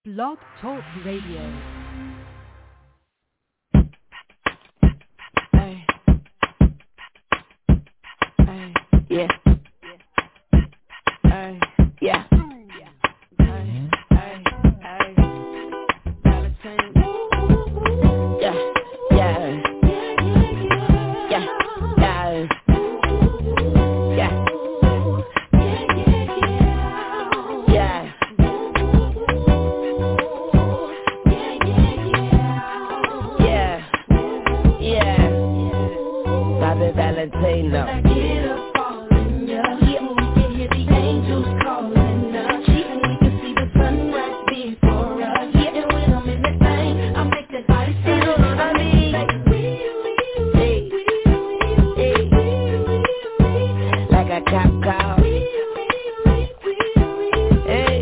Blog Talk Radio. Hey. Hey. Yeah. Hey. Yeah. Hey. Hey. Hey. Valentine. Yeah. Yeah. Yeah. Yeah. Yeah. Yeah. Yeah. Bobby Valentino. When I get up calling ya, we can hear the angels calling us. We can see the sunrise before us. And when I'm in that thing, I make that body say, you know what I mean? Like a cop call. Hey.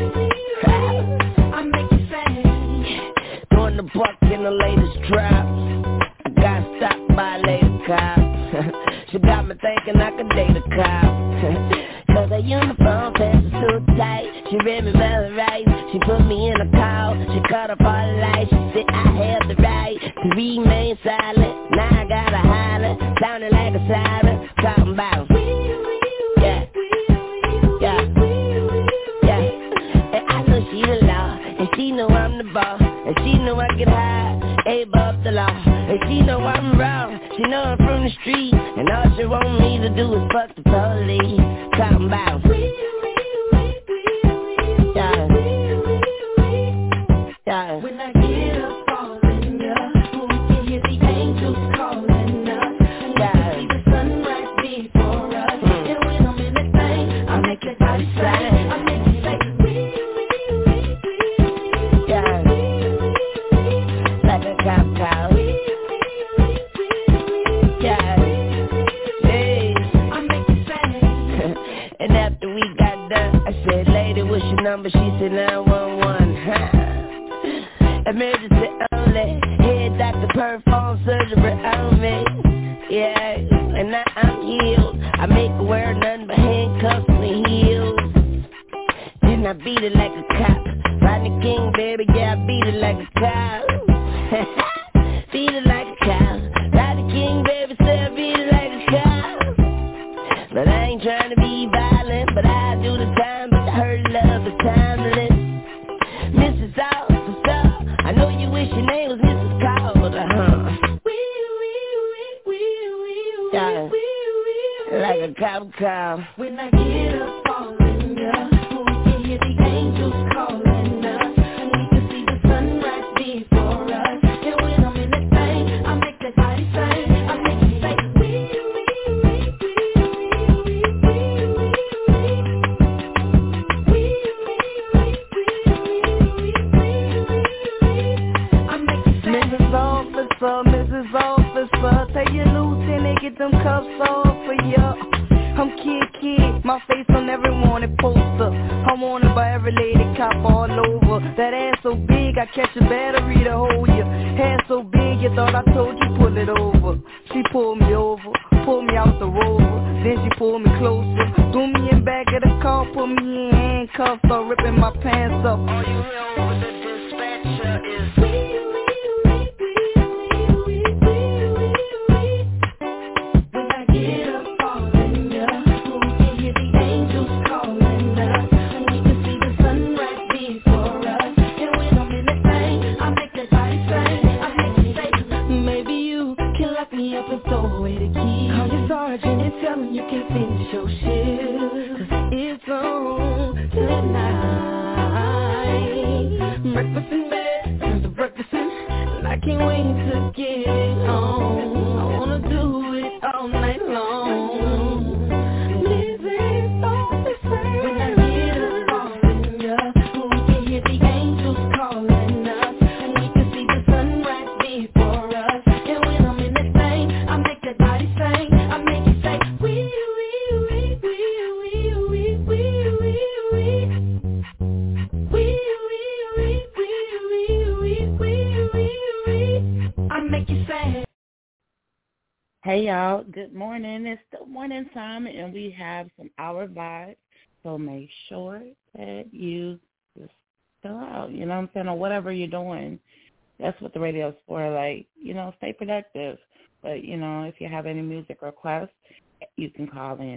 I make you say, throwing the buck in the latest drop. I got stopped by a lady cop. She got me thinking I could date a cop. Cause her uniform pants are so tight. She read me very right. She put me in a call. She cut up all the lights. She said I have the right to remain silent. Now I gotta holler, sounding like a siren. Talking about yeah, yeah, yeah. And I know she the law, and she know I'm the boss, and she know I get high, above the law, and she know I'm wrong. She know I'm from the street, and all she want me to do is fuck the police. Talking about yeah, yeah. When I get up calling ya, we can hear the angels calling us. Yeah. We can see the sunrise before us. And when I'm in that thing, I make that body shine. I make it say yeah, like a cop call. Yeah, hey, I make it say. And after we got done, I said, lady, what's your number? She said 911. Emergency only. Head doctor, perform surgery on me. Yeah, and now I'm healed. I make her wear nothing but handcuffs and heels. Then I beat it like a cop. Rodney King, baby, yeah, I beat it like a cop. Beat it like a cop. Rodney King, baby, say I beat it like a cop. But I ain't trying to be violent, but I do the time, but her love is timeless. Mrs. Officer, I know you wish your name was Mrs. Calder, yeah, like a cop call. When I get up calling ya, we can hear the angels calling us. We can see the sunrise before us. And when I'm in that thing, I make that body sing. I make it say I make it say Mrs. Officer, tell your lieutenant get them cuffs off for ya. I'm kid, my face on every wanted poster. I'm wanted by every lady cop all over. That ass so big, I catch a battery to hold ya. Hair so big, you thought I told you pull it over. She pulled me over, pulled me out the rover. Then she pulled me closer, threw me in back of the car, put me in handcuffs, start ripping my pants up. All you hear over the dispatcher is when I get up calling ya, we can hear the angels calling us. We can see the sunrise before us. And when I'm in that thing, I make that body sing. I make it say, maybe you can lock me up and throw away the key. Call your sergeant and tell him you can finish your shift, 'cause it's on tonight. Breakfast in bed, time to breakfast in, and I can't wait to get it on. I wanna do it all night long. This is all the same. When I get up calling ya, we can hear the angels calling us. We can see the sunrise before us. And when I'm in that thing, I make that body sing. I make it say wee. I make you say. Hey y'all, good morning. It's the morning time and we have some hour vibes. So make sure that you chill out, you know what I'm saying, or whatever you're doing. That's what the radio's for, like, you know, stay productive. But, you know, if you have any music requests, you can call in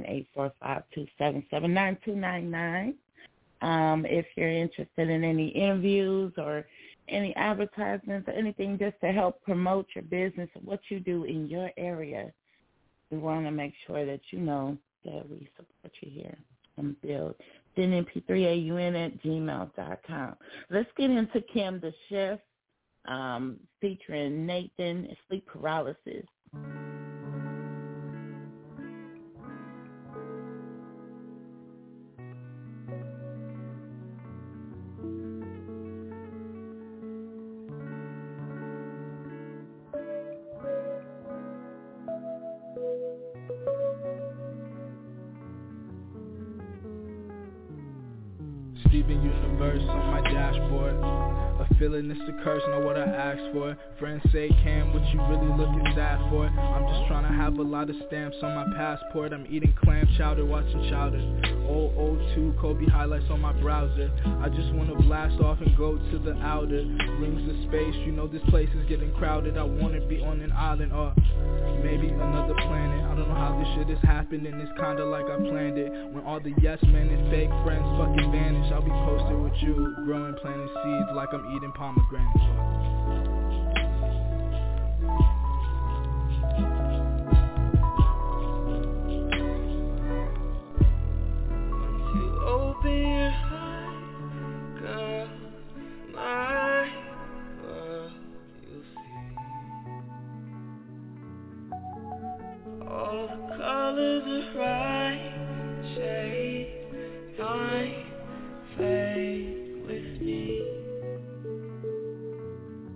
845-277-9299. If you're interested in any interviews or any advertisements or anything just to help promote your business or what you do in your area, we want to make sure that you know that we support you here on the field. DNP3AUN@gmail.com. Let's get into Kim the Chef, featuring Nathan, Sleep Paralysis. Steven Universe on my dashboard. A feeling it's a curse, know what I asked for. Friends say, Cam, what you really looking sad for? I'm just trying to have a lot of stamps on my passport. I'm eating clam chowder, watching Chowder. Old 02 Kobe highlights on my browser. I just wanna blast off and go to the outer rings of space. You know this place is getting crowded. I wanna be on an island or maybe another planet. I don't know how this shit is happening. It's kinda like I planned it. When all the yes men and fake friends fucking vanish, I'll be posted with you, growing, planting seeds like I'm eating pomegranates. Open your eyes, girl, my world, you'll see all the colors of right shade, fine, fade with me.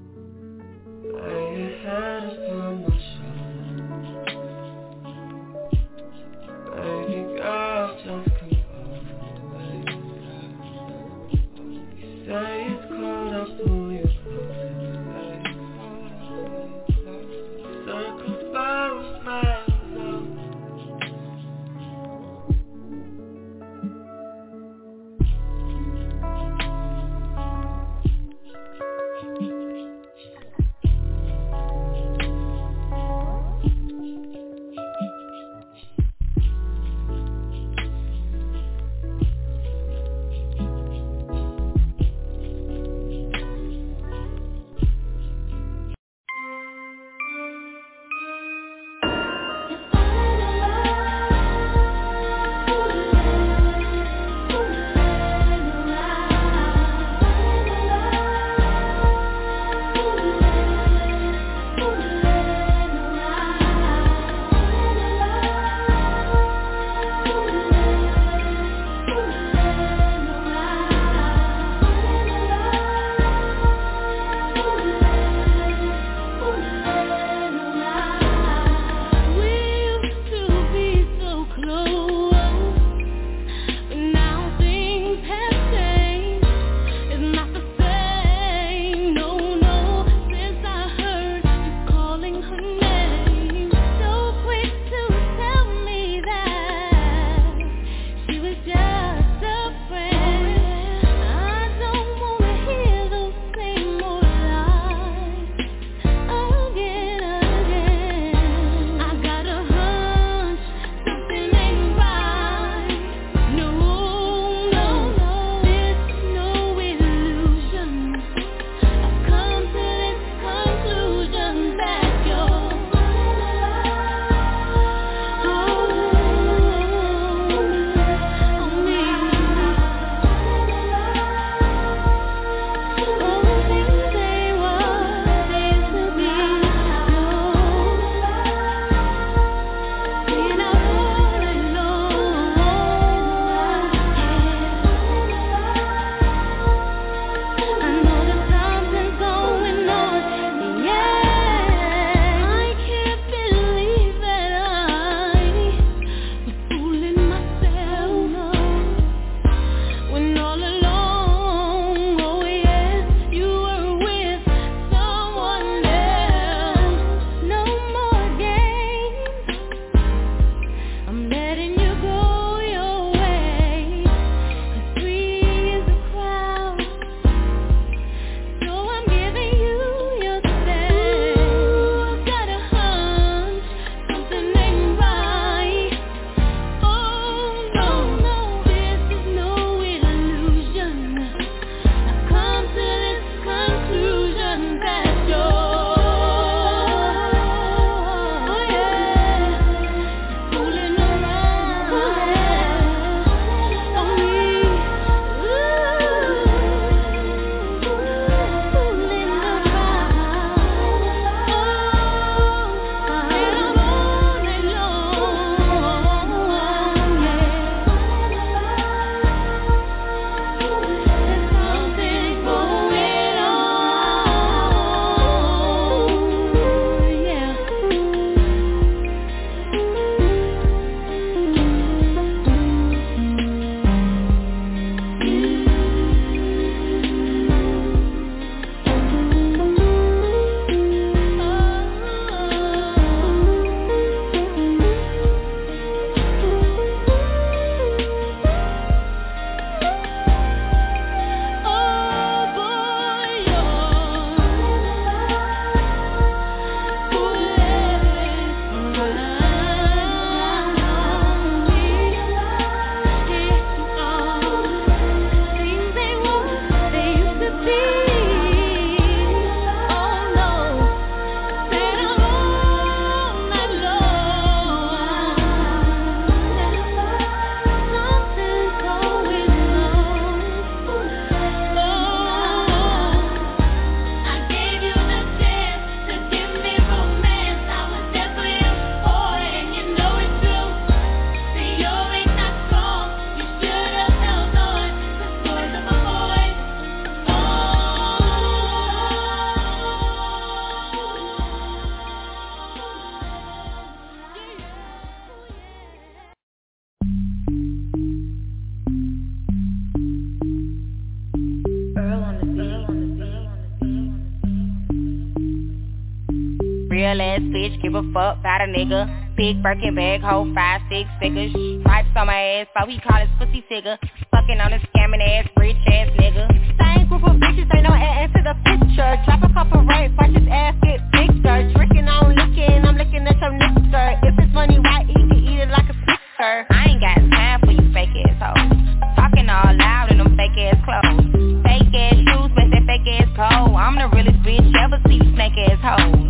real ass bitch, give a fuck about a nigga. Big Birkin bag, hold 5, 6 figures. Stripes on my ass, so he call his pussy figure. Fucking on a scamming ass, rich ass nigga. Same group of bitches, ain't no ass to the picture. Drop a couple rates, watch his ass get bigger. Tricking on licking, I'm looking at your nigger. If it's money right, he can eat it like a snicker. I ain't got time for you fake ass hoes. Talking all loud in them fake ass clothes. Fake ass shoes, match that fake ass cold. I'm the realest bitch ever see you snake ass hoes.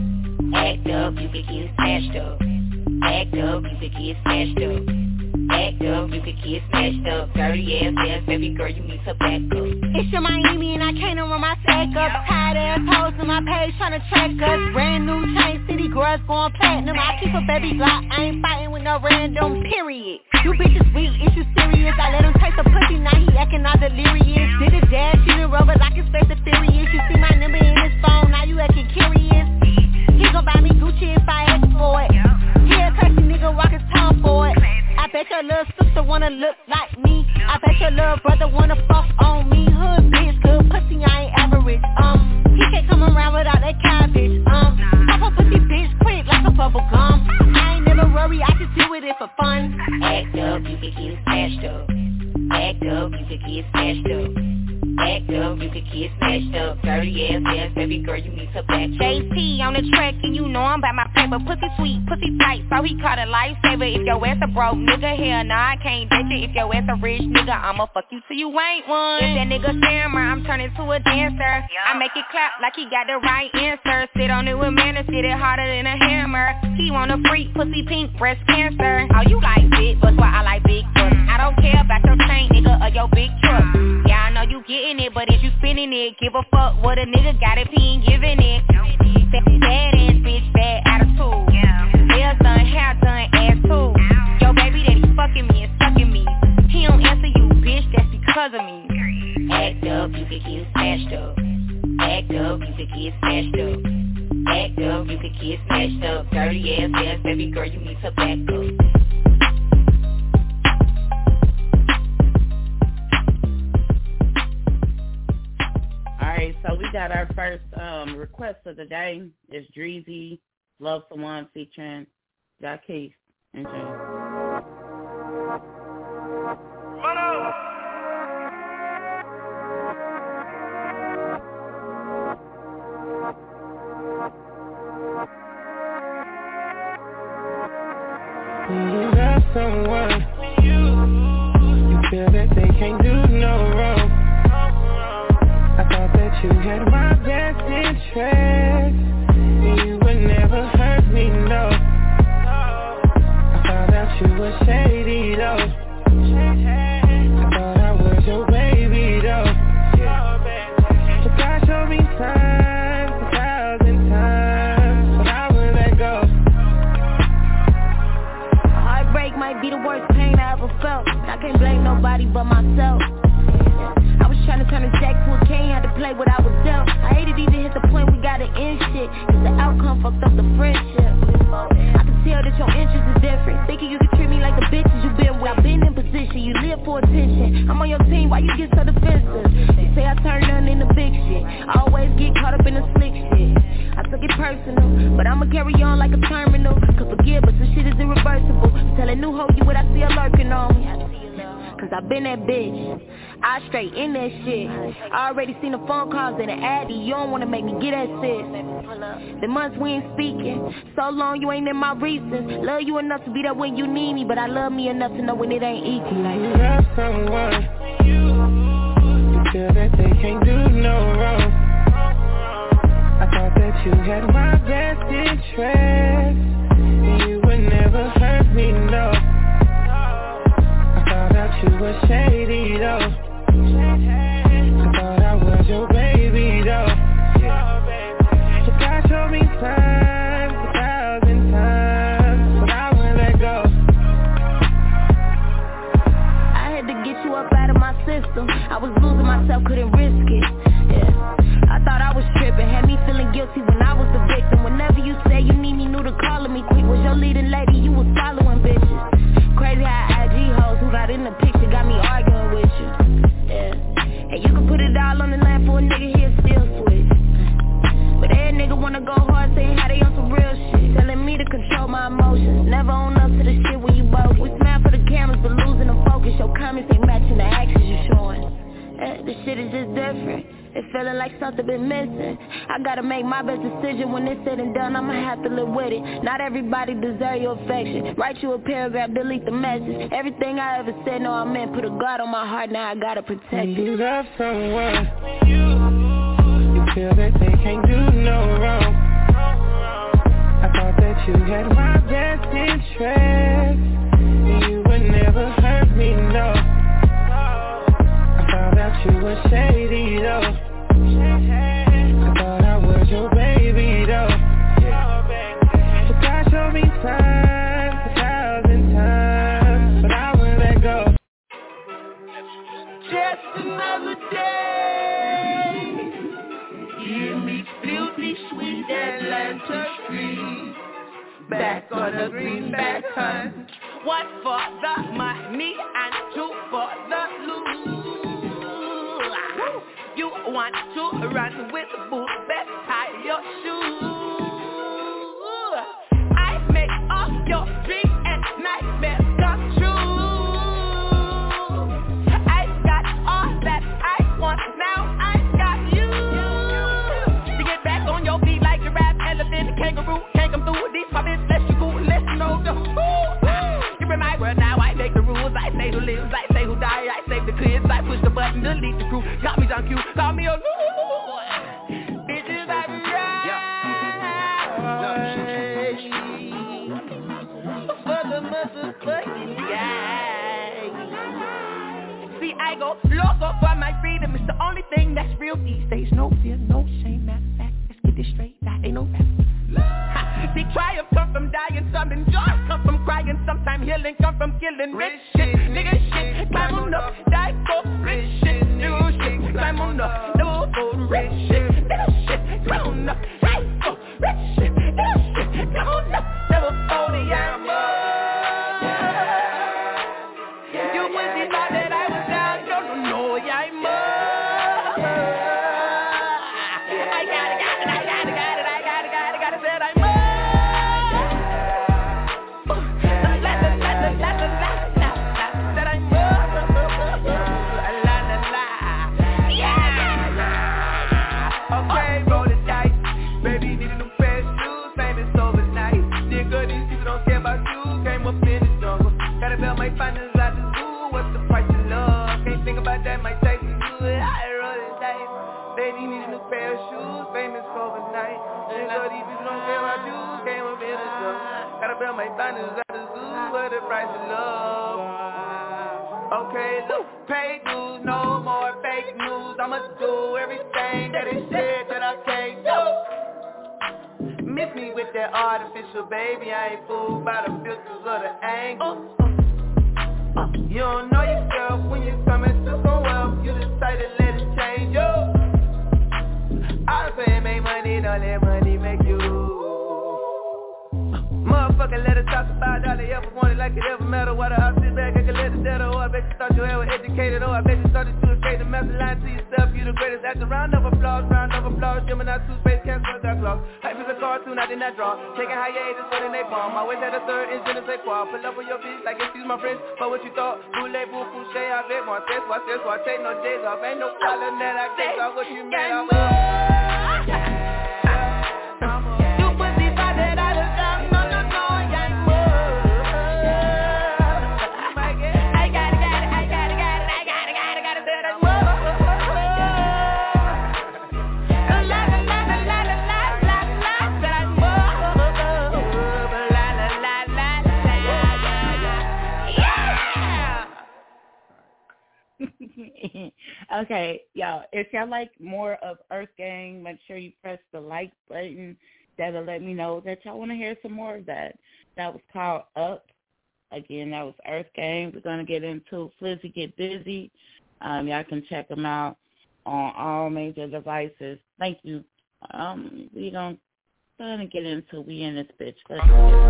Act up, you could get smashed up. Act up, you could get smashed up. Act up, you could get smashed up. Dirty ass, baby girl, you need to back up. It's your Miami and I can't run my sack up. Tired ass hoes on my page tryna track us. Brand new chain, city girls going platinum. I keep a baby Glock, I ain't fighting with no random, period. You bitches weak, is you serious? I let him taste the pussy, now he acting all delirious. Did a dash, you done rubber like it's Fast and Furious. You see my number in his phone, now you acting curious. He gon' buy me Gucci if I ask for it. He a crazy nigga, walk his tongue for it. I bet your little sister wanna look like me. I bet your little brother wanna fuck on me. Hood bitch, good pussy, I ain't average. He can't come around without that cabbage. Pop a pussy bitch quick like a bubble gum. I ain't never worry, I just do it for fun. Act up, you could get smashed up. Act up, you could get smashed up. Act up, you could get smashed up. Dirty ass, baby girl, you need to back up. JP on the track and you know I'm by my paper. Pussy sweet, pussy tight, so he caught a lifesaver. If your ass a broke nigga, hell nah, I can't date you. If your ass a rich nigga, I'ma fuck you till you ain't one. If that nigga scammer, I'm turning to a dancer. I make it clap like he got the right answer. Sit on it with manners, sit it harder than a hammer. He want a freak, pussy pink, breast cancer. Oh, you like big butts, why I like big butts. I don't care about your chain, nigga, or your big truck. Yeah, I know you getting it, but if you spinning it, give a fuck what a nigga got if he ain't giving it. Bad ass bitch, bad attitude. Nails done, hair done, ass too. Yo, baby that he fucking me and sucking me. He don't answer you, bitch, that's because of me. Act up, you could get smashed up. Act up, you could get smashed up. Act up, you could get smashed up. Dirty ass, baby girl, you need to back up. Alright, so we got our first request of the day. It's Dreezy, Love Someone featuring Jacquees. Enjoy. When you love someone, you feel that they can't do no wrong. I thought that you had my best interest, and you would never hurt me, no. I found out you were shady, though. I thought I was your baby, though. But God showed me times, 1,000 times, but I would let go. Heartbreak might be the worst pain I ever felt. I can't blame nobody but myself. I was trying to turn a jack to a king, had to play what I was dealt. I hated even hit the point we gotta end shit, cause the outcome fucked up the friendship. I can tell that your interest is different, thinking you can treat me like the bitches you been with. I've been in position, you live for attention. I'm on your team, why you get so defensive? You say I turn nothing into big shit, I always get caught up in the slick shit. I took it personal, but I'ma carry on like a terminal. Could forgive, but some shit is irreversible. Tell a new hoe you what I see her lurking on. Cause I been that bitch, I straight in that shit. I already seen the phone calls and the addy. You don't wanna make me get that sis. The months we ain't speaking, so long you ain't in my reasons. Love you enough to be there when you need me, but I love me enough to know when it ain't equal. Like you love someone, you feel that they can't do no wrong. I thought that you had my best interest, and you would never hurt me, no. I found out you were shady, though. I thought I was your baby, though. So God showed me times, 1,000 times, but I wouldn't let go. I had to get you up out of my system. I was losing myself, couldn't risk it. Yeah. I thought I was tripping, had me feeling guilty when I was the victim. Whenever you say you need me, knew to call me quick. Was your leading lady, you was following bitches. Crazy how IG hoes who got in the picture got me arguing with you. Yeah. And you can put it all on the line for a nigga, he'll still switch. But that nigga wanna go hard, saying how they on some real it feeling like something been missing. I gotta make my best decision. When it's said and done, I'ma have to live with it. Not everybody deserve your affection. Write you a paragraph, delete the message. Everything I ever said, no I meant. Put a guard on my heart, now I gotta protect it. You love someone, you feel that they can't do no wrong. I thought that you had my best interest, and you would never hurt me, no. I found out you were shady, though. I thought I was your baby, though. But God showed me times, 1,000 times, but I won't let go. Just another day. Hear me filthy sweet Atlanta street. Back on the greenback hunt. One for the money and two for the loot. You want to run with the boot, best tie your shoes. I make all your dreams and nightmares come true. I got all that I want, now I got you. To get back on your feet like giraffe, elephant, kangaroo, can't come through with these puppets, let you go, let you know the you're in my world now, I make the rules, I say who lives, I say who die, I save the kids, I push the button, delete the crew, got me on cue, call me a bitches I ride for the motherfucking guy. See, I go loco for my freedom, it's the only thing that's real these days. No fear, no shame, matter of fact, let's get this straight, that ain't no rap. See, triumph come from dying, something joy come from crying, sometimes healing come from killing. Rich shit, nigga shit, climb on up, die for rich shit, new shit, climb on up, never for rich shit, nigga shit, climb on up, die for rich shit, nigga shit, climb on up, never for the yammer. You wouldn't be thought that I was down, no, yammer. My finals out the zoo, what's the price of love? Can't think about that, might take me good. I roll the dice. Baby need a new pair of shoes, famous overnight. Nigga, these people don't care about you, came up in the sun. Gotta build my finals out the zoo, what's the price of love? Okay, look, pay dues, no more fake news. I'ma do everything that they said that I can't do. Miss me with that artificial baby, I ain't fooled by the filters or the angles. You don't know yourself when you come into some wealth. You decided to let it change you. All the fame make money, don't let money make you. Motherfucker, let us talk about all they ever wanted like it ever mattered. Why the house sit back, I can let it settle. I bet you thought you ever educated. Oh, I bet you started to escape the master line to yourself. You the greatest at the round of applause. Gemini 2 space cancer, got clock. Life is a cartoon, I did not draw. Taking hiatus, but in they palm. Always had a third engine to say qual. Pull up on your bitch like excuse my friends. But what you thought? Boule, boo, fouché, I bet more test. Watch this, watch take no days off. Ain't no problem that I take off what you made off. You pussy thought that I was down. No, I'm more. I got it, that I'm more. Okay, y'all, if y'all like more of Earth Gang, make sure you press the like button. That'll let me know that y'all want to hear some more of that. That was called Up. Again, that was Earth Gang. We're going to get into Flizzy Get Busy. Y'all can check them out on all major devices. Thank you. We're going to get into We In This Bitch. Let's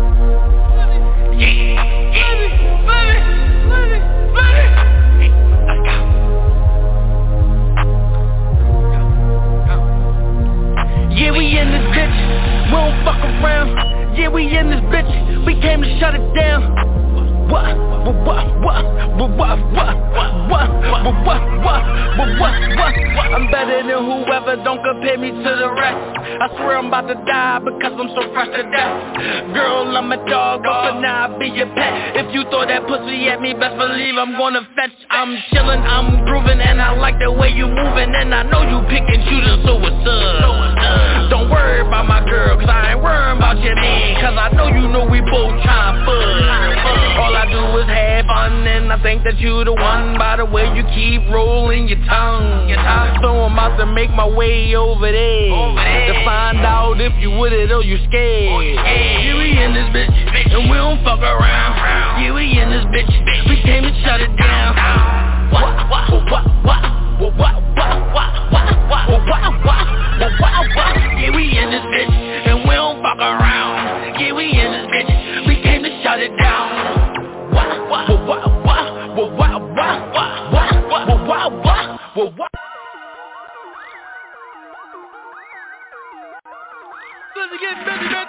Yeah, we in this bitch, we don't fuck around. Yeah, we in this bitch, we came to shut it down. I'm better than whoever, don't compare me to the rest. I swear I'm about to die because I'm so fresh to death. Girl, I'm a dog, but for now I'll be your pet. If you throw that pussy at me, best believe I'm gonna fetch. I'm chillin', I'm groovin', and I like the way you movin'. And I know you pick and choosing, so what's up? Don't worry about my girl, cause I ain't worryin' about your man. Cause I know you know we both tryna fuck. All I do is have fun, and I think that you the one by the way you keep rolling your tongue. So I'm about to make my way over there to find out if you with it or you scared. Yeah, we in this bitch, and we don't fuck around. Yeah, we in this bitch, we came to shut it down. Yeah, we in this bitch, and we don't fuck around. Yeah, we in this bitch, we came to shut it down. Let's get busy, bitch.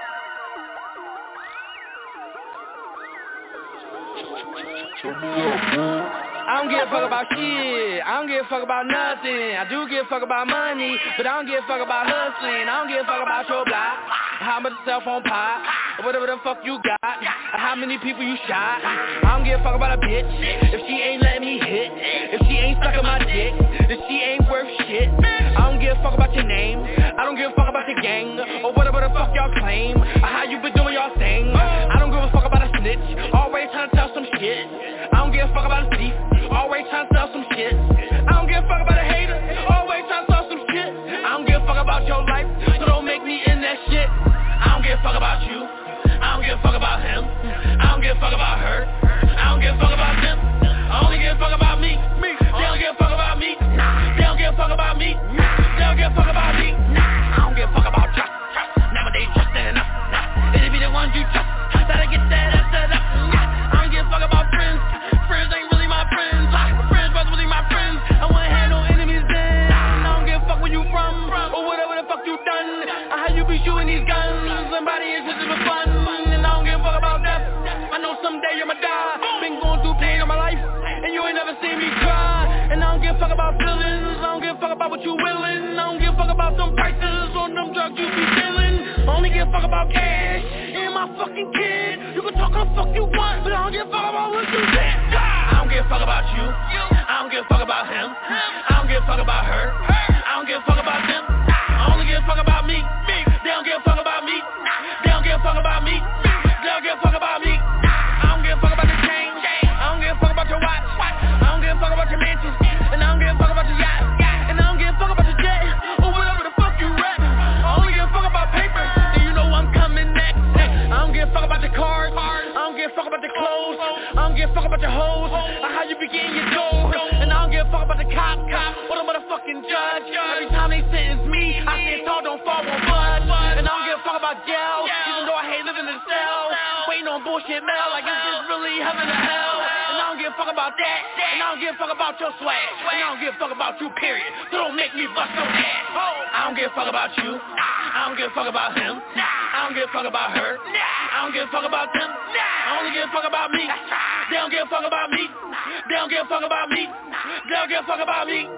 I don't give a fuck about shit, I don't give a fuck about nothing. I do give a fuck about money, but I don't give a fuck about hustling. I don't give a fuck about your block, how much cell phone pop, or whatever the fuck you got, or how many people you shot. I don't give a fuck about a bitch, if she ain't letting me hit, if she ain't sucking my dick, then she ain't worth shit. I don't give a fuck about your name, I don't give a fuck about your gang, or whatever the fuck y'all claim, or how you been doing y'all thing. I don't give a fuck about a snitch, always trying to tell some shit. I don't give a fuck about a thief, always trying to sell some shit. I don't give a fuck about a hater, always trying to sell some shit. I don't give a fuck about your life, so don't make me in that shit. I don't give a fuck about you, I don't give a fuck about him, I don't give a fuck about her, I don't give a fuck about them. I only give a fuck about me. They don't give a fuck about me. They don't give a fuck about me. They don't give a fuck about me. I don't give a fuck about trust. Nowadays trust ain't enough. It'll be the ones you trust that'll get that ass set up. I don't give a fuck about friends. Friends ain't really my friends. Friends wasn't really my friends. I wouldn't have no enemies then. I don't give a fuck where you from or whatever the fuck you done. Or how you be shooting these guns. Somebody is just for fun. And I don't give a fuck about death. I know someday I'ma die. Been going through pain all my life, and you ain't never seen me cry. And I don't give a fuck about feelings, I don't give a fuck about what you willin'. I don't give a fuck about them prices on them drugs you be dealing. I only give a fuck about cash and my fucking kid. You can talk how the fuck you want, but I don't give a fuck about what you did. I don't give a fuck about you, I don't give a fuck about him, I don't give a fuck about her, I don't give a fuck about them. I only give a fuck about me. They don't give a fuck about me. They don't give a fuck about me. They don't give a fuck about me. I don't give a fuck about the chain, I don't give a fuck about your watch, I don't give a fuck about your mansion, and I don't give a fuck about your yacht, and I don't give a fuck about your jet, or whatever the fuck you rap. I only give a fuck about paper, and you know I'm coming next. I don't give a fuck about the cars, I don't give a fuck about the clothes, I don't give a fuck about your hoes, or how you be getting your dough, and I don't give a fuck about the cop, or the motherfucking judge. Every time they sentence me, I stand tall, don't fall, won't budge. And I don't give a fuck about jail, even though I hate living in a cell, waiting on bullshit mail, like is this really heaven or hell? And I don't give a fuck about that, and I don't give a fuck about your swag, and I don't give a fuck about you, period. So don't make me bust your ass. I don't give a fuck about you, I don't give a fuck about him, I don't give a fuck about her, I don't give a fuck about them. I only give a fuck about me. They don't give a fuck about me. They don't give a fuck about me. They don't give a fuck about me.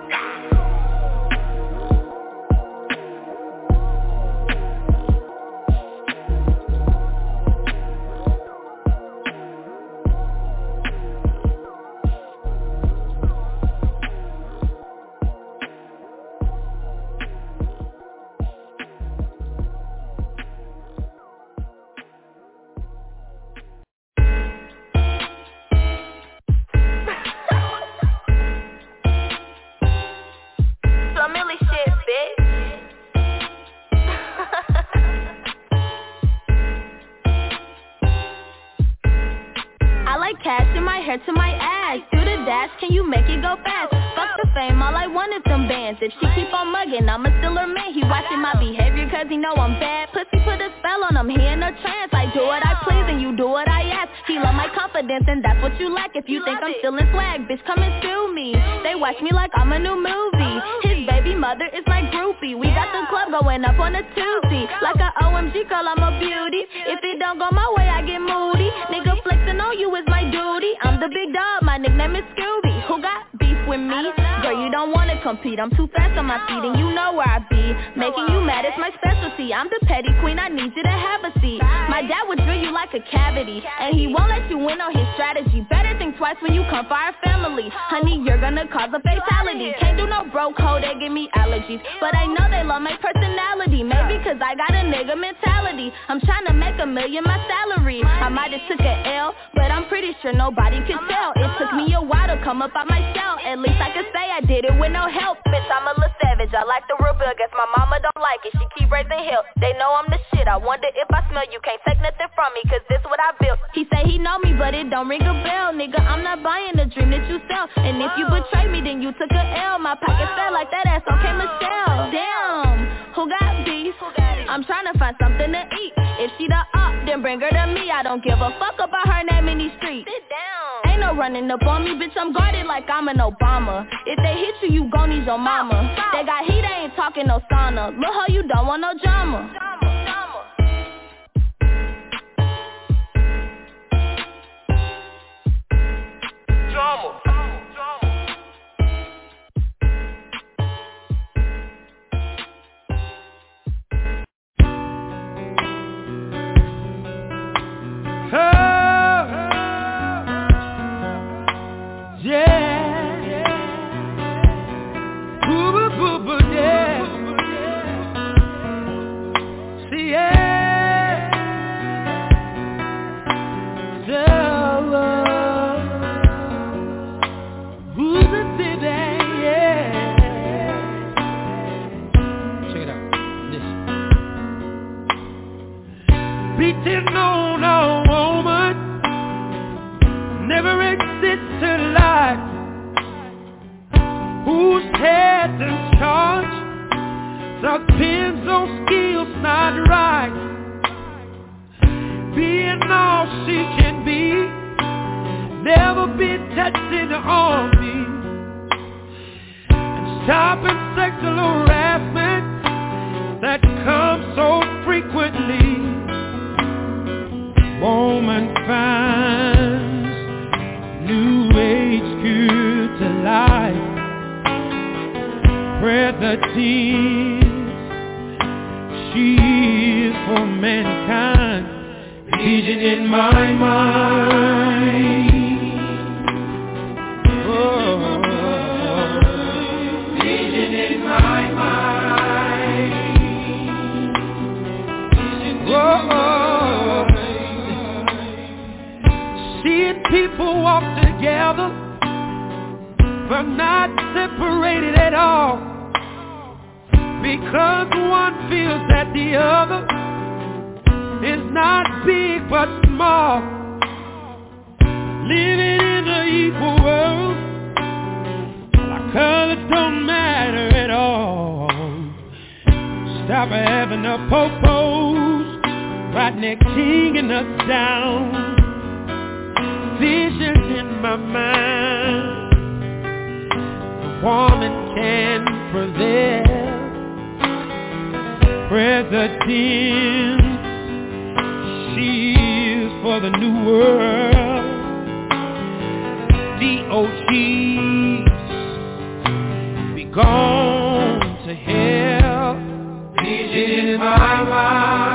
To my ass, do the dash, can you make it go fast? Fuck the fame, all I want is them bands. If she keep on mugging, I'ma still her man. He watching my behavior cause he know I'm bad. Pussy put a spell on him, he in a trance. I do what I please and you do what I ask. He love my confidence and that's what you lack. If you think I'm still in swag, bitch come and sue me. They watch me like I'm a new movie. His baby mother is my groupie. We got the club going up on a Tuesday. Like a OMG girl, I'm a beauty. If it don't go my way, I get moody. Nigga flexing on you is my with me? Girl, you don't wanna compete, I'm too fast on my feet and you know where I be. Making you mad is my specialty, I'm the petty queen, I need you to have a seat. My dad would drill you like a cavity, and he won't let you win on his strategy. Better think twice when you come for our family. Honey, you're gonna cause a fatality. Can't do no broke hoe, they give me allergies, but I know they love my personality. Maybe cause I got a nigga mentality. I'm trying to make $1 million my salary. I might have took a L, but I'm pretty sure nobody could tell. It took me a while to come up out my shell. At least I could say I did it with no help. Bitch, I'm a little savage, I like the real bill. Guess my mama don't like it, she keep raising hell. They know I'm the shit, I wonder if I smell you. Can't take nothing from me, cause this what I built. He say he know me, but it don't ring a bell. Nigga, I'm not buying the dream that you sell. And if you betray me, then you took a L. My pocket felt like that ass, okay, Michelle. Damn, who got beef? I'm trying to find something to eat. If she the up, then bring her to me. I don't give a fuck about her name in these streets. Sit down. Ain't no running up on me, bitch, I'm guarded like I'm an Obama. If they hit you, you gon' need your mama. They got heat, they ain't talking no sauna. Look how you don't want no drama. Drama. Beating on a woman never exists to life. Whose head's in charge? Depends on skills not right. Being all she can be, never been touched in the army. And stopping sexual harassment that comes so frequently. Woman finds new age cure to life. President, she is for mankind. Vision in my mind. Oh, vision in my mind. Oh. Seeing people walk together, but not separated at all, because one feels that the other is not big but small. Living in an equal world, our colors don't matter at all. Stop having a popos, redneck king us down. Vision in my mind, the woman can prevail. President, she is for the new world. DOGs, be gone to hell. Vision in my mind.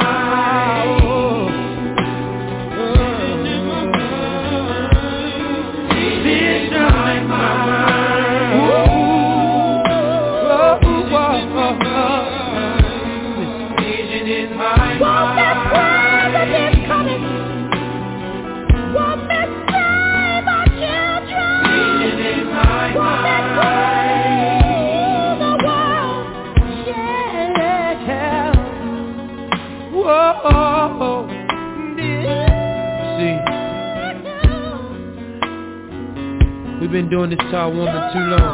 We've been doing this to our woman too long.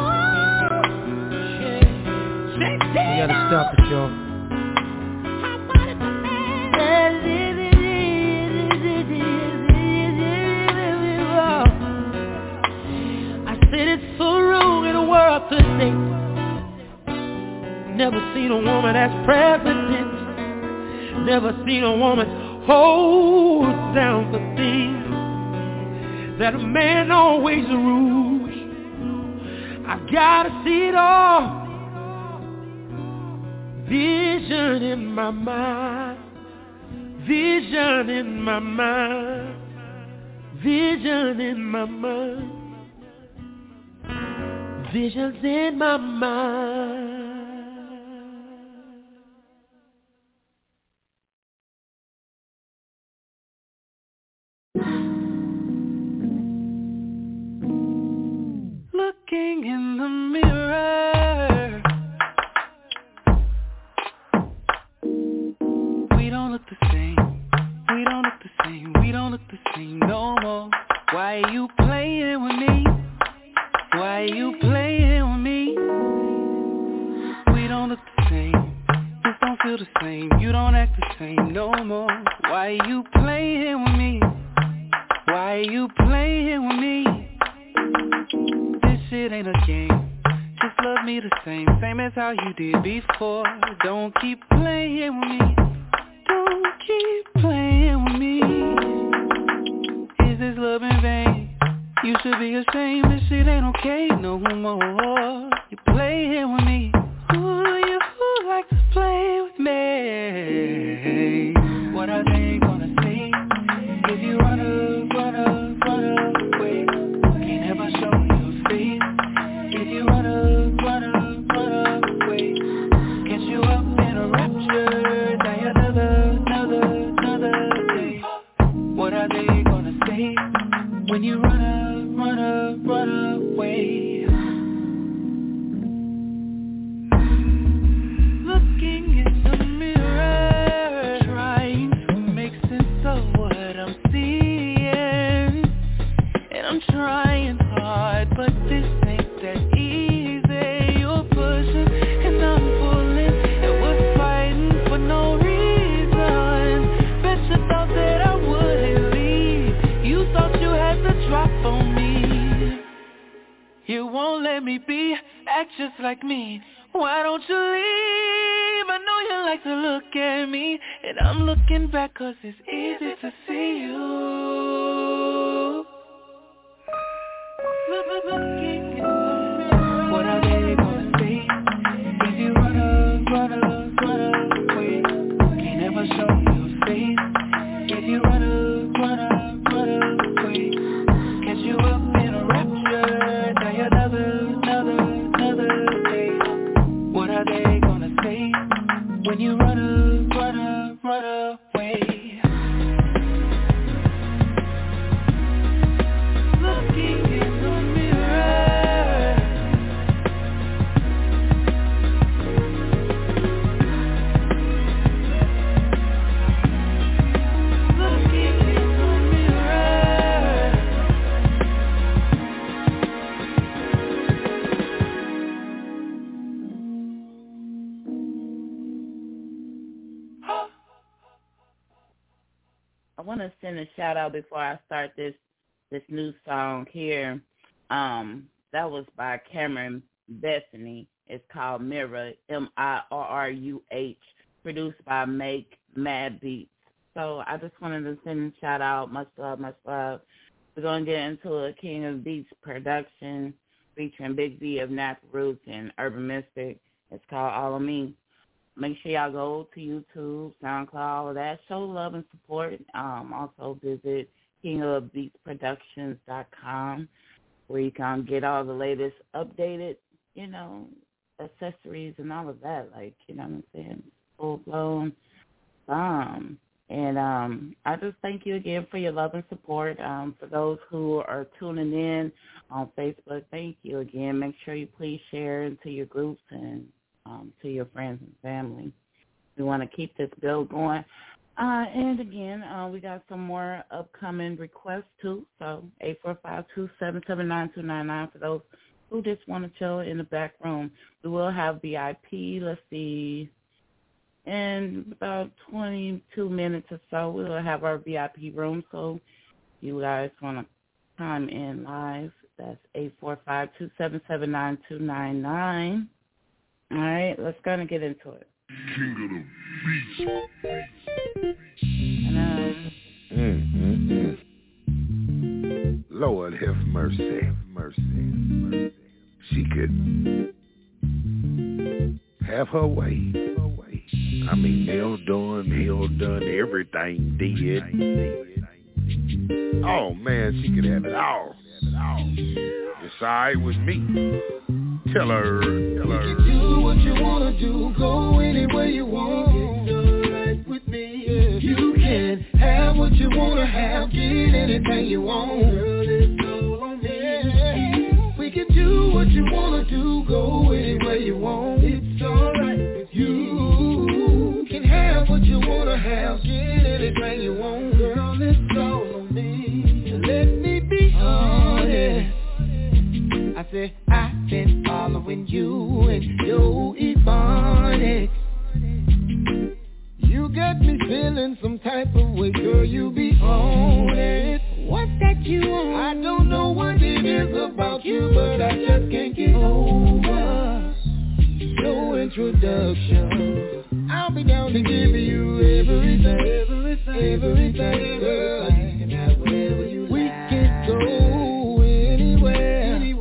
We gotta stop it, y'all. I said it's so wrong in the world today. Never seen a woman as president. Never seen a woman hold down the things that a man always rules. I gotta see it all. Vision in my mind. Vision in my mind. Vision in my mind. Visions in my mind. Looking in the mirror, we don't look the same. We don't look the same. We don't look the same no more. Why are you playing with me? Why are you playing with me? We don't look the same. Just don't feel the same. You don't act the same no more. Why are you playing with me? Why are you playing with me? This shit ain't a game. Just love me the same. Same as how you did before. Don't keep playing with me. Don't keep playing with me. Is this love in vain? You should be ashamed. This shit ain't okay no more. You playing with me. Ooh, you like to play with me. What are they gonna say if you run away? Can't ever show your face. If you run away, catch you up in a rapture. Die another day. What are they gonna say when you run away? Looking in the mirror, trying to make sense of what I'm seeing, and I'm trying hard, but this ain't that easy. You're pushing and I'm pulling, and we're fighting for no reason. Bet you thought that I wouldn't leave. You thought you had to drop on me. You won't let me be, act just like me. Why don't you leave? I know you like to look at me, and I'm looking back 'cause it's easy to see you. Looking in the mirror. What are they gonna say if you run away? Can't ever show your face. If you run away, catch you up in a rapture. Die another day. What are they gonna say when you run away? Looking in the mirror. Looking in the mirror. I want to send a shout out before I start this new song here. That was by Cameron Bethany. It's called Mirror, Mirruh, produced by Make Mad Beats. So I just wanted to send a shout out. Much love, much love. We're going to get into a King of Beats production featuring Big B of Natural Roots and Urban Mystic. It's called All of Me. Make sure y'all go to YouTube, SoundCloud, all of that. Show love and support. Also visit kingofbeatsproductions.com where you can get all the latest updated, accessories and all of that. Like, you know what I'm saying? Full-blown. And I just thank you again for your love and support. For those who are tuning in on Facebook, thank you again. Make sure you please share into your groups and to your friends and family. We want to keep this bill going. And again, we got some more upcoming requests too. So 845-277-9299 for those who just want to chill in the back room. We will have VIP. Let's see. In about 22 minutes or so, we'll have our VIP room. So you guys want to chime in live, that's 845-277-9299. All right, let's go and get into it. King of the Beats. Lord have mercy. she could have her way. I mean, Neil done everything did. Oh man, she could have it all. It's alright with me. Tell her. You can do what you wanna do, go anywhere you want. It's alright with me. Yeah. You can have what you wanna have, get anything you want. Girl, it's all on me. Yeah. We can do what you wanna do, go anywhere you want. It's alright with you. Can have what you wanna have, get anything you want. Girl, it's all on me. Let me be honest. I said I've been following you and your Ebonics. You got me feeling some type of way, girl, you be on it. What's that you on? I don't know what it is about you, but I just can't get over your introduction. I'll be down to give you everything, girl. You can have whatever you like. We can go anywhere.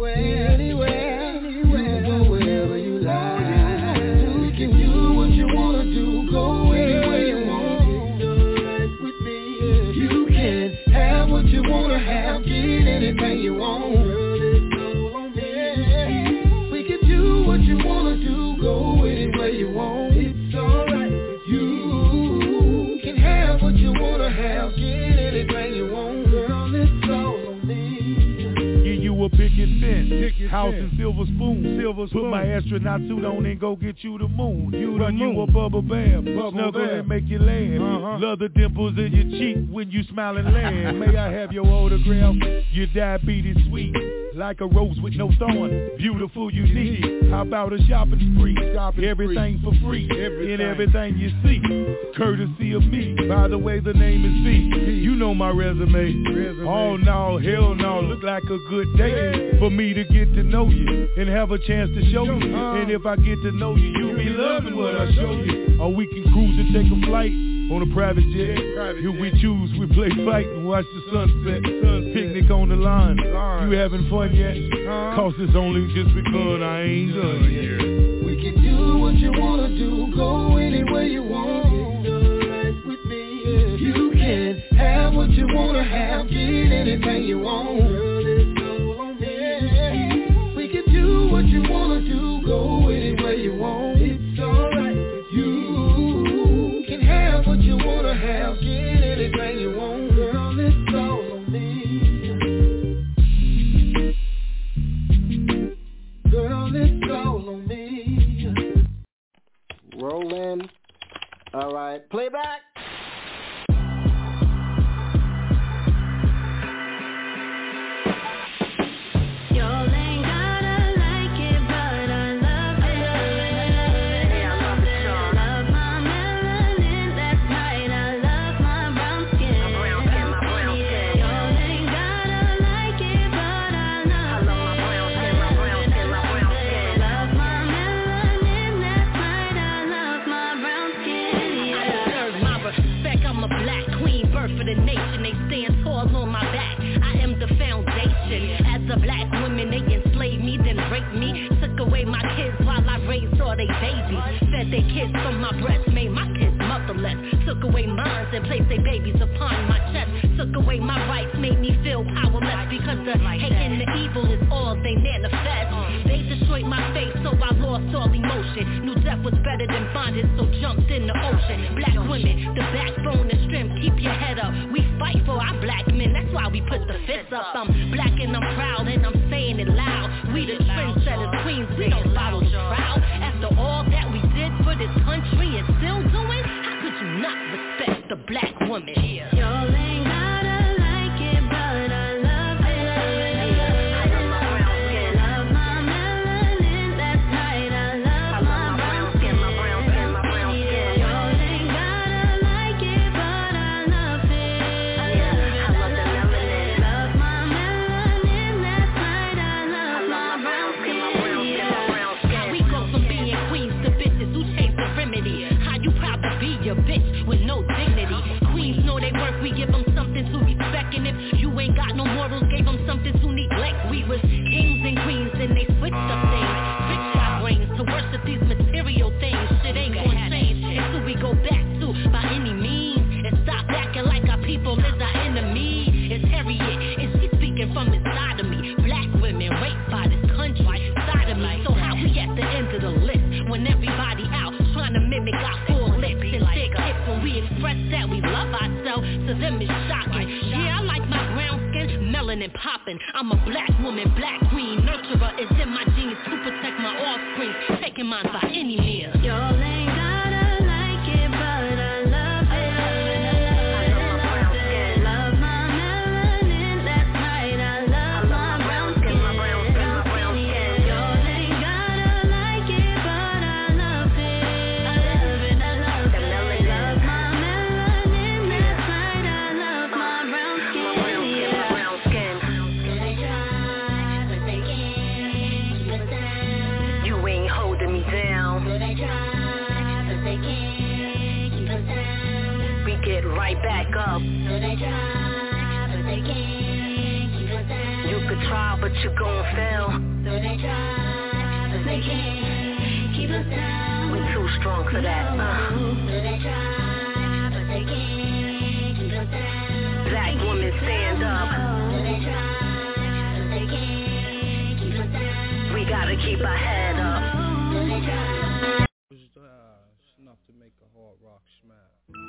Have, get anything you want. Girl, it's all on me. We can do what you wanna do, go anywhere you want. It's alright with you. Can have what you wanna have, get anything you want. Girl, it's all on me. Give you a picket fence, house and silver spoon. Put my astronaut suit on and go get you the moon. Run you a bubble bath, snuggle and make you laugh. Love the dimples in your cheek when you smile and laugh. May I have your autograph? Your diabetes sweet, like a rose with no thorn. Beautiful, unique. How about a shopping spree? Everything for free, in everything you see. Courtesy of me. By the way, the name is C. You know my resume. Oh no, hell no. Look like a good day for me to get to know you and have a chance to show you. And if I get to know you, you'll be loving what I show you. Or we can cruise and take a flight on a private jet. If we choose, we play fight and watch the sunset. Picnic on the line. You having fun yet? Cause it's only just begun, I ain't done yet. We can do what you wanna do, go anywhere you want. It's alright with me. Yeah. You can have what you wanna have, get anything you want. Girl, it's all on me. We can do what you wanna do, go anywhere you want. It's alright with you. Can have what you wanna have, get anything you want. Girl, it's all on me. Girl, it's all on me. Rolling. All right, playback. Fed their kids from my breast, made my kids motherless. Took away minds and placed their babies upon my chest. Took away my rights, made me feel powerless. Because the hate and the evil is all they manifest. They destroyed my faith, so I lost all emotion. Knew death was better than bondage, so jumped in the ocean. Black women, the backbone and strength, keep your head up. We fight for our black men, that's why we put the fists up. I'm black and I'm proud and I'm saying it loud. We the trendsetters, queens, we don't follow the crowd. After all that we did for this country and still doing, how could you not respect the black woman? Y'all ain't gotta like it, but I love it. I love my brown skin, love my melanin, that's right. I love my brown skin, my brown skin, my brown skin. Y'all ain't gotta like it, but I love it. I love the melanin, love my melanin, that's right. I love my brown skin, my brown skin, my brown skin. We go from being queens to bitches who chase the remedy. How you proud to be your bitch with no dignity? Queens know they worth got full lips and thick hips. When we express that we love ourselves, to them it's shocking. Yeah, I like my brown skin, melanin popping. I'm a black woman, black queen, nurturer is in my genes to protect my offspring, taking mine by any means. Y'all ain't gotta like it, but I love it. Love my melanin, that's right, I love my brown skin. Y'all ain't gotta like it, but I love it. Love my melanin, that's right, I love my brown skin. You ain't holding me down. We get right back up. You could try, but you gon' fail. We too strong for that. Black women stand up. We gotta keep our head up. It's enough to make a hard rock smile.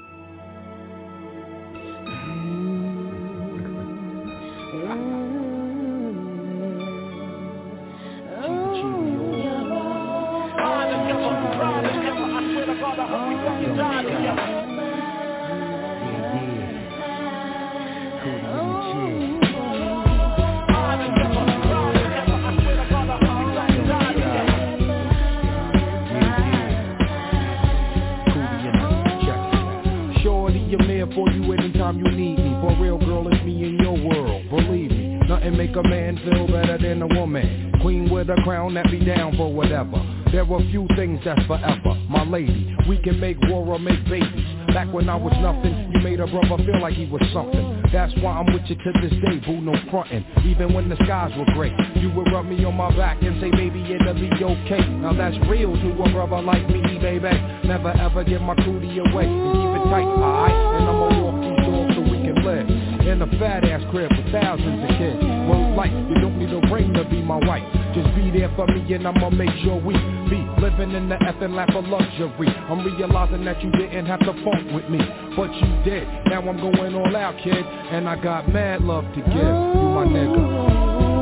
For you anytime you need me. For real, girl, it's me in your world. Believe me, nothing make a man feel better than a woman. Queen with a crown that be down for whatever. There are few things that's forever. My lady, we can make war or make babies. Back when I was nothing, you made a brother feel like he was something. That's why I'm with you to this day, boo, no frontin'. Even when the skies were gray, you would rub me on my back and say, baby, it'll be okay. Now that's real to a brother like me, baby. Never ever give my cootie away and keep it tight, alright? And I'ma walk these doors so we can live in a fat ass crib with thousands of kids. Word life, you don't need a ring to be my wife. Just be there for me and I'ma make sure we be living in the effing lap of luxury. I'm realizing that you didn't have to funk with me, but you did. Now I'm going all out, kid, and I got mad love to give. You my nigga.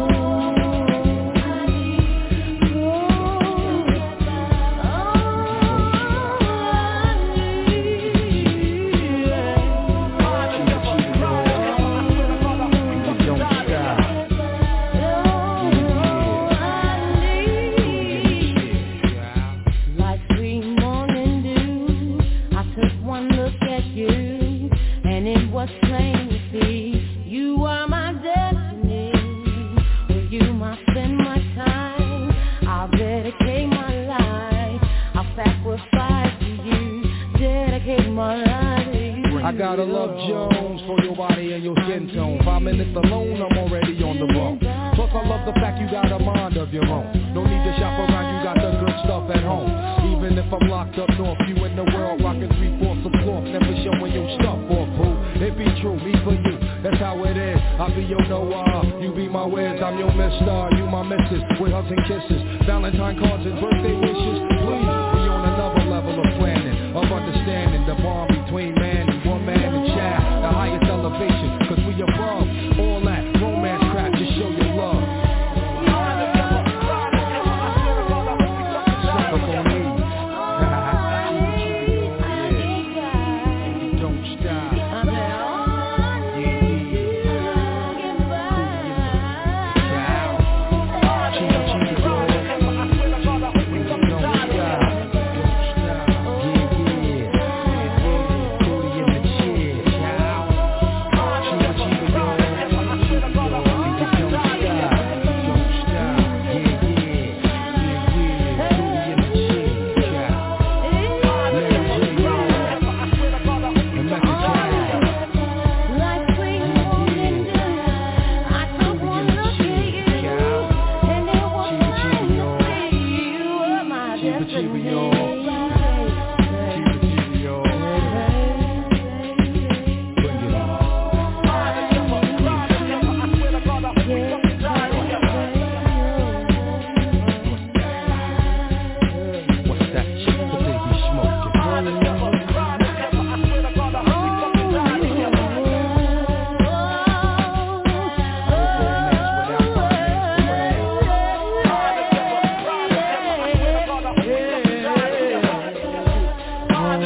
I gotta love Jones for your body and your skin tone. 5 minutes alone, I'm already on the bone. Plus I love the fact you got a mind of your own. No need to shop around, you got the good stuff at home. Even if I'm locked up north, you in the world rocking 3/4 of cloth, never showing your stuff off, boo. It be true, me for you, that's how it is. I be your Noah, you be my Wiz, I'm your mister, you my missus, with hugs and kisses, Valentine cards and birthday wishes. Please, we on another level of planning, of understanding the bond between man and woman and child, the highest elevation, cause we above all that romance crap, just show your love. Suck up on me. Don't stop.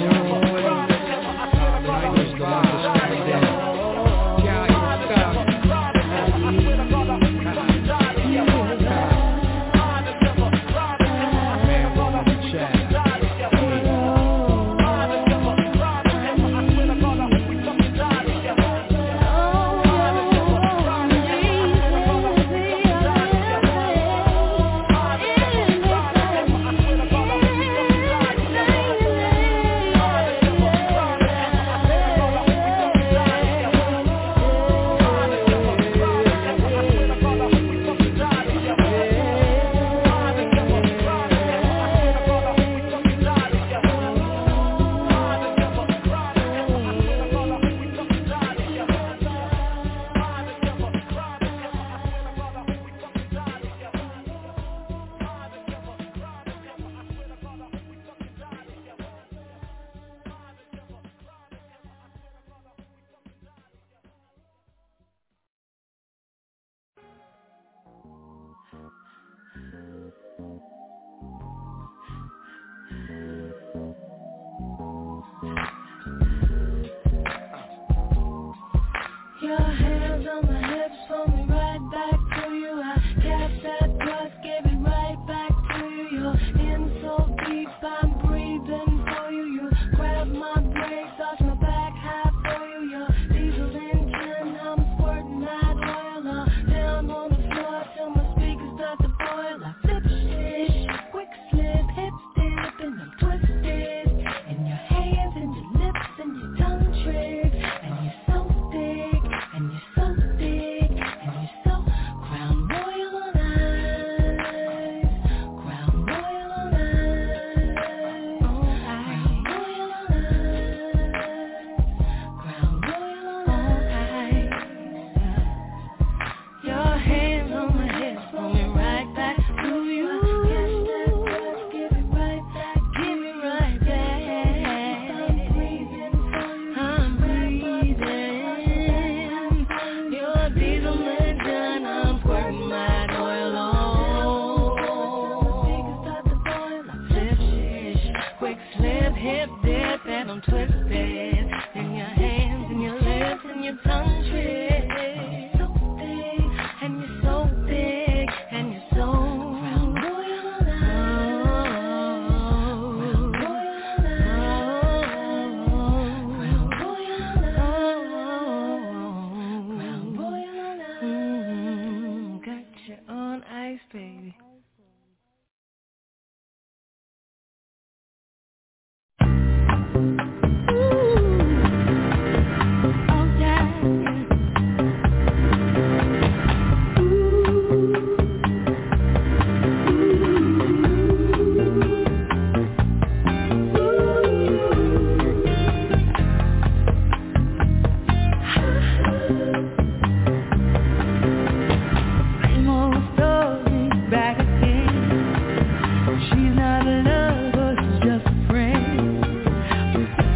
Your hands on my hips, pull me right back to you. I catch that buzz, give it right back to you. You're in so deep, I'm breathing for you. You grab my brakes, touch my back half for you. Your diesel engine, I'm squirting that oil all down on the floor till my speakers start to boil. I flip shit, quick slip, hip dip, and I'm twisted in your hands and your lips and your tongue trick. And you're so thick, and you're so thick, and you're so Crown Royal on ice, Crown Royal on ice, Crown Royal on ice, Crown Royal on ice. Your hands on my hips, pull me right back to you. Catch that buzz, give it right back, give me right back. I'm breathing for you, I'm breathing. Your diesel engine, I'm squirting my oil on. Speakers start to boil, I flip shit, quick slip, hip dip, and I'm twisted in your hands and your lips and your tongue trick. You're so thick, and you're so thick, and you're so Crown Royal on ice, Crown Royal on ice, Crown Royal on ice. Got you on ice, baby. Same old story back again. She's not a lover, she's just a friend.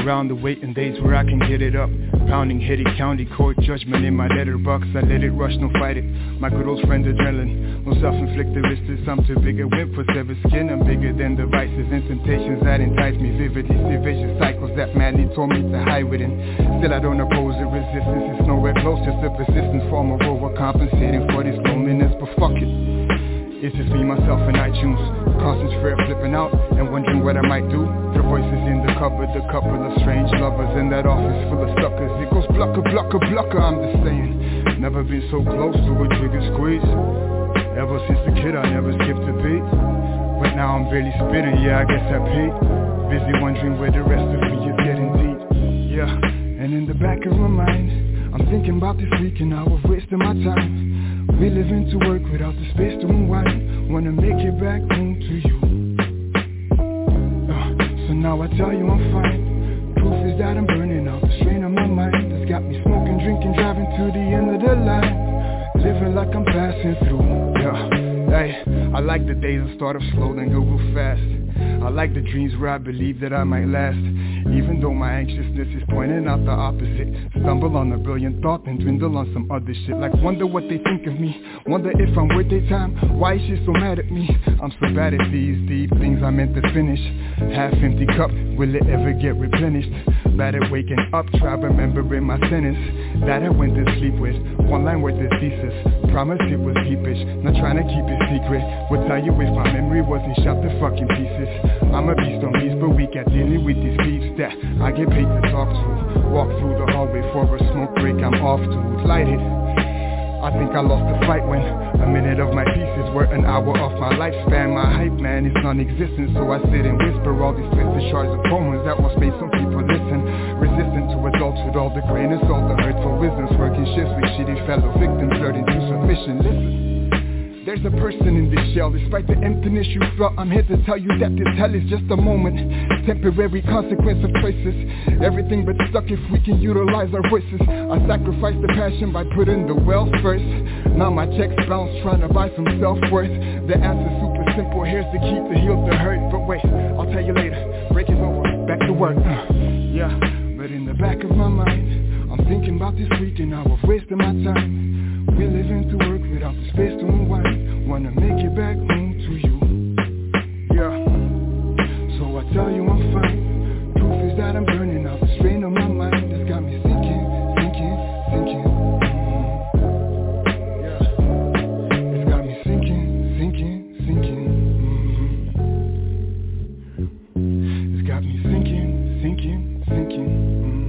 around the waiting days where I can get it up. Pounding heady county court judgment in my letterbox. I let it rush, no fight it. My good old friend adrenaline. No self-inflicted risks. I'm too big a wimp for severed skin. I'm bigger than the vices and temptations that entice me vividly. See vicious cycles that madly told me to hide within. Still I don't oppose the resistance. It's nowhere close, just a persistent form of overcompensating for this loneliness. But fuck it. It's just me, myself, and iTunes. Constant fear flipping out and wondering what I might do. The voices in the cupboard, a couple of strange lovers in that office full of suckers. It goes blocker, blocker, blocker, I'm just saying. Never been so close to a trigger squeeze. Ever since the kid I never skipped a beat. But now I'm barely spitting, yeah, I guess I paid. Busy wondering where the rest of me is getting deep. Yeah, and in the back of my mind I'm thinking about this week and how I've wasted my time. We live into work without the space to unwind. Wanna make it back home to you. So now I tell you I'm fine. Proof is that I'm burning out the strain on my mind. That's got me smoking, drinking, driving to the end of the line. Living like I'm passing through. Yeah, hey, I like the days that start off slow then go real fast. I like the dreams where I believe that I might last. Even though my anxiousness is pointing out the opposite. Stumble on a brilliant thought and dwindle on some other shit. Like wonder what they think of me. Wonder if I'm worth their time. Why is she so mad at me? I'm so bad at these deep things I meant to finish. Half empty cup, will it ever get replenished? Bad at waking up, try remembering my sentence that I went to sleep with. One line worth a thesis. Promise it was deepish, not trying to keep it secret. Would tell you if my memory wasn't shot to fucking pieces. I'm a beast on beast, but weak at dealing with these beefs that I get paid to talk to. Walk through the hallway for a smoke break, I'm off to light it. I think I lost the fight when a minute of my pieces were an hour off my lifespan. My hype man is non-existent, so I sit and whisper all these twisted shards of poems that once made some people listen. Resistant to adults with all the grain and salt, the hurtful wisdoms, working shifts with shitty fellow victims, learning to submission. Listen. There's a person in this shell, despite the emptiness you felt. I'm here to tell you that this hell is just a moment, temporary consequence of choices. Everything but stuck if we can utilize our voices. I sacrificed the passion by putting the wealth first. Now my checks bounce trying to buy some self-worth. The answer's super simple, here's the key to heal the hurt. But wait, I'll tell you later, break is over, back to work. Yeah, but in the back of my mind I'm thinking about this week and how I've wasted my time. We live into work without the space to unwind. Wanna make it back home to you. Yeah, so I tell you I'm fine. Proof is that I'm burning out the strain on my mind. That's got me thinking, thinking, thinking. Yeah, it's got me thinking, thinking, thinking. It's got me thinking, thinking, thinking.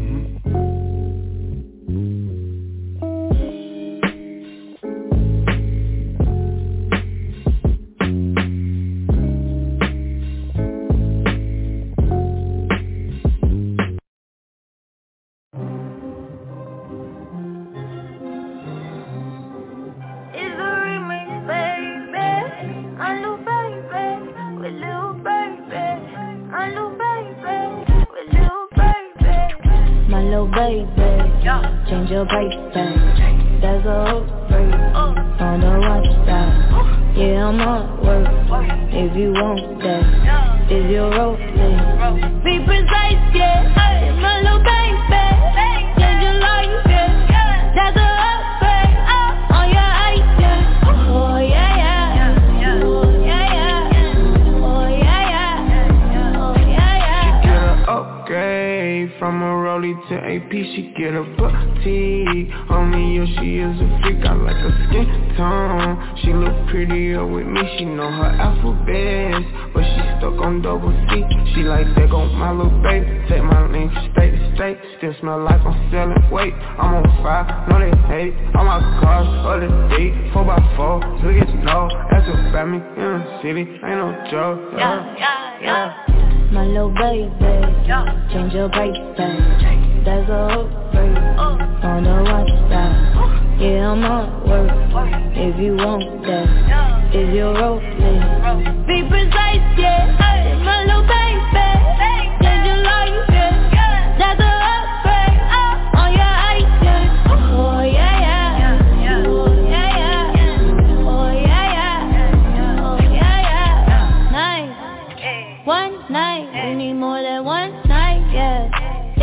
Change your price tag. That's a hook for you. On the watch side. Yeah, I'm on work. If you want that, is your role play. Be precise, yeah. It's my little baby. Change your life, yeah. That's a upgrade. On your ice, yeah. Oh yeah, yeah. Oh yeah, yeah. Oh yeah, yeah. Oh yeah, yeah. She get an upgrade from a Rollie to AP. She get a boutique. Homie, yo, she is a freak. I like her skin tone. She look prettier with me. She know her alphabet, but she stuck on double C. She like that on my little baby. Take my name from state to state. Still smell like I'm selling weight. I'm on fire, know they hate. All my cars, other date. 4x4, look at you know. That's about me in the city. Ain't no joke. Yeah. My little baby, change your price tag. That's a hook for you. On the watch side. Yeah, I'm on work. If you want that, is your role play. Be precise, yeah. My little baby, change your life, yeah. That's a upgrade. On your ice, yeah. Oh yeah, yeah. Oh yeah, yeah. Oh yeah, yeah. Oh yeah, yeah. Nice. One night, we need more than one night, yeah.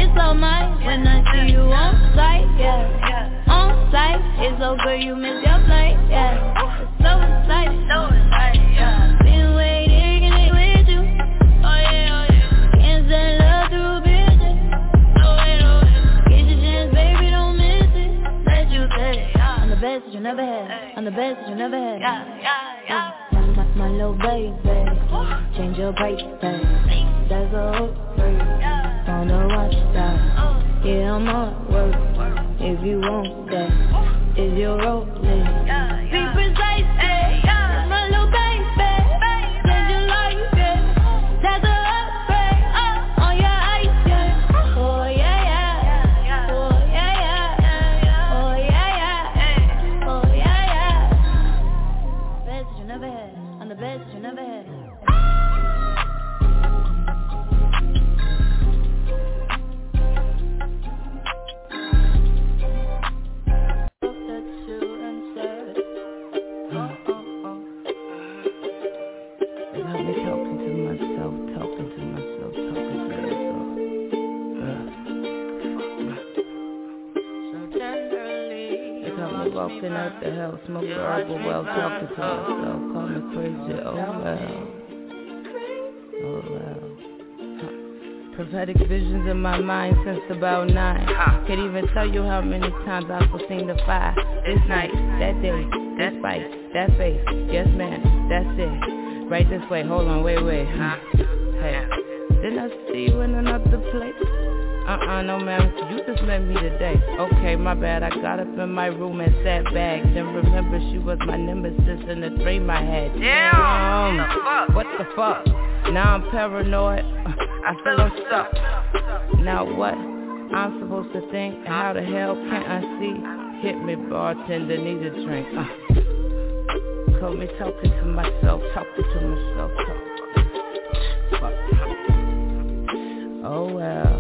Oh girl, you missed your flight, yeah. It's so exciting, yeah. Been waiting with you. Oh yeah, can't send love through bitches. Oh yeah, get your chance, baby, don't miss it. Let you say, I'm the best that you never had. I'm the best that you never had. Yeah. My little baby, change your price tag. That's a hook, on the watch side. Yeah, I'm on work. If you want that, is your role? Be precise, my little baby, change your life, that's a upgrade on your ice, yeah. Oh yeah, oh yeah, oh yeah, oh yeah. Best that you never had. I'm the best you never had. I've been talking to myself. They got me walking out the house, smoking herbal well, talking to myself, call me crazy, oh well. Prophetic visions in my mind since about 9. Can't even tell you how many times I've seen the fire. This night, that day, that fight, that face, yes man, that's it. Right this way, hold on, wait, hey. Didn't I see you in another place? No ma'am, you just met me today. Okay, my bad, I got up in my room and sat back. Then remember she was my nemesis in the dream I had. Damn, what the fuck? Now I'm paranoid, I feel I'm stuck. Now what? I'm supposed to think, how the hell can't I see? Hit me bartender, need a drink. Call me talking to myself. Oh well.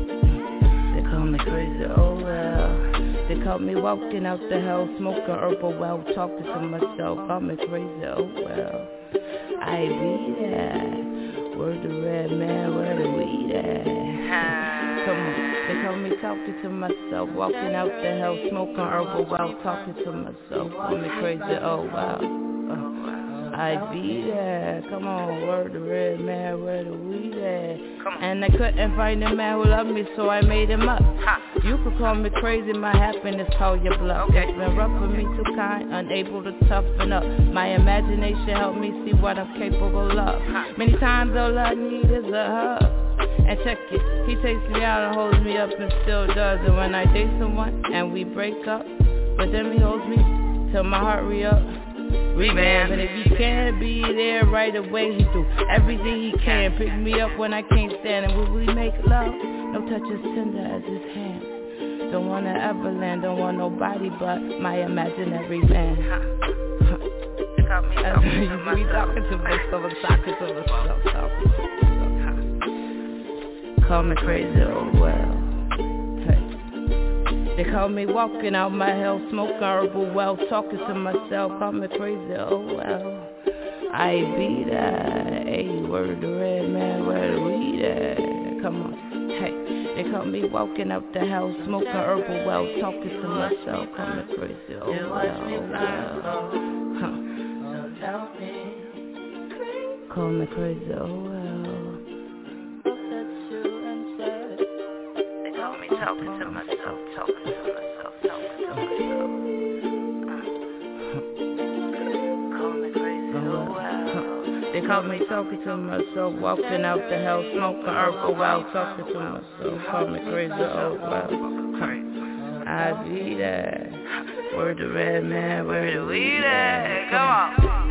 Crazy, oh well. They caught me walking out the house, smoking herbal well, talking to myself, call me crazy, oh well. I be there. Word the red man, where the weed at? Come on. They caught me talking to myself, walking out the house, smoking herbal well, talking to myself, call me crazy, oh well. I be there, come on, word the red man, where the weed at? And I couldn't find a man who loved me, so I made him up. You could call me crazy, my happiness call your bluff. It's been rough for me, too kind, unable to toughen up. My imagination helped me see what I'm capable of. Many times all I need is a hug. And check it, he takes me out and holds me up and still does. And when I date someone and we break up, but then he holds me till my heart re-up. And if he can't be there right away, he do everything he can. Pick me up when I can't stand. And when we make love, no touch as tender as his hands. Don't wanna ever land, don't want nobody but my imaginary man. You talking to myself, I'm talking to myself. Call me crazy, oh well. They call me walking out my hell, smoking herbal well, talking to myself, call me crazy, oh well. I be there, hey, word the red man, where the weed at? Come on, hey. They call me walking out the house, smoking herbal well, talking to myself, call me crazy, oh well, Call me crazy, oh well. They call me talking to myself, talking to myself. Call me crazy, oh well. They call me talking to myself, walking out the house, smoking herbal while talking to myself. Call me crazy, oh well. I be there. Word the red man, where the weed at? Come on.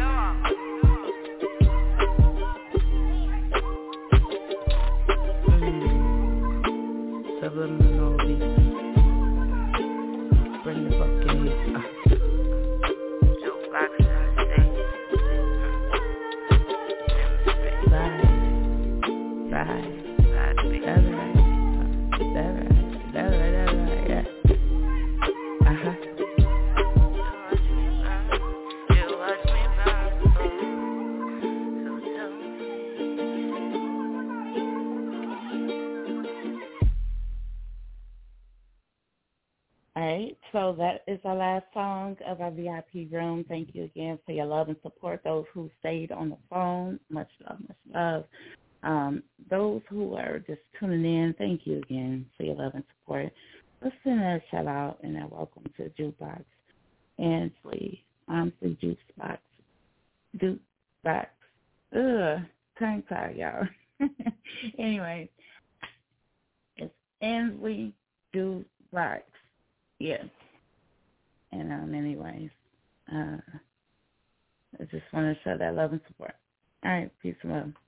Subliminal beats. Bring the fucking heat. Jukebox in the state. Bye. That's right, yeah. right, so that is our last song of our VIP room. Thank you again for your love and support. Those who stayed on the phone, much love, much love. Those who are just tuning in, thank you again for your love and support. Let's send a shout out and a welcome to Jukebox Ansley. Honestly, Jukebox. Tongue tie, y'all. Anyway, it's Ansley Jukebox. Yeah. And anyways, I just want to show that love and support. All right, peace and love.